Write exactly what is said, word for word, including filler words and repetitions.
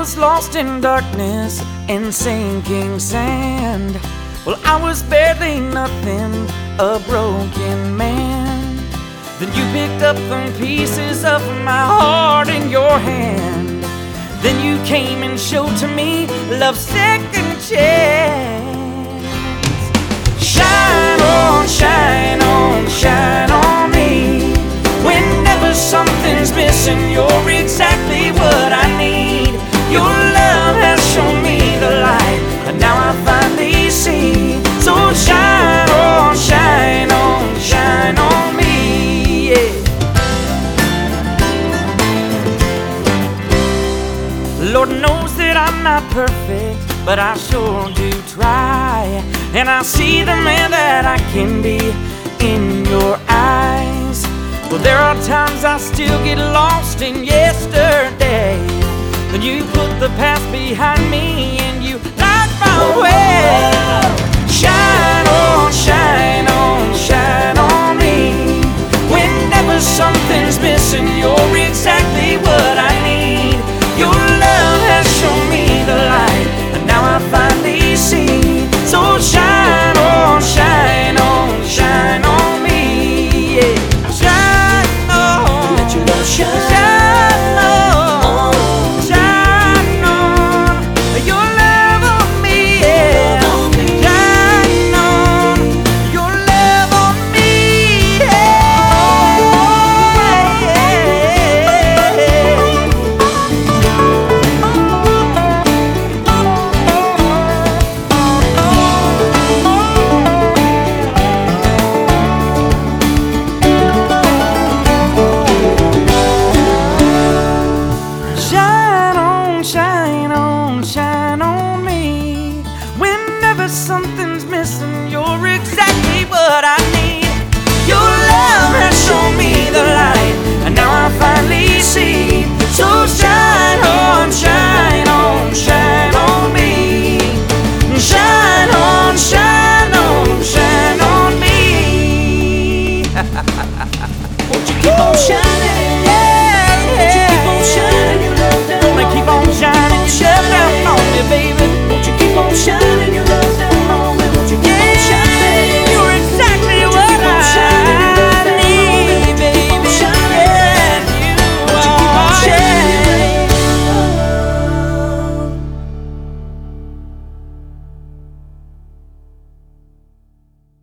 was lost in darkness and sinking sand. Well, I was barely nothing, a broken man. Then you picked up the pieces of my heart in your hand. Then you came and showed to me love's second chance. Shine on, shine on, shine on me. Whenever something's missing, you're exactly what I need. Your love has shown me the light, and now I finally see. So shine on, shine on, shine on me, yeah. Lord knows that I'm not perfect, but I sure do try. And I see the man that I can be in your eyes. Well, there are times I still get lost in yesterday. Then you put the past behind me and you light my way. Shine on, shine on, shine on me. Whenever something's missing, you're exactly what I need. Your love has shown me the light, and now I finally see. So shine on, shine on, shine on me, yeah. Shine on, let your love shine. Shine on, shine on, your love on me, yeah. Shine on, your love on me, yeah. Shine on, shine on, shine on me. Whenever something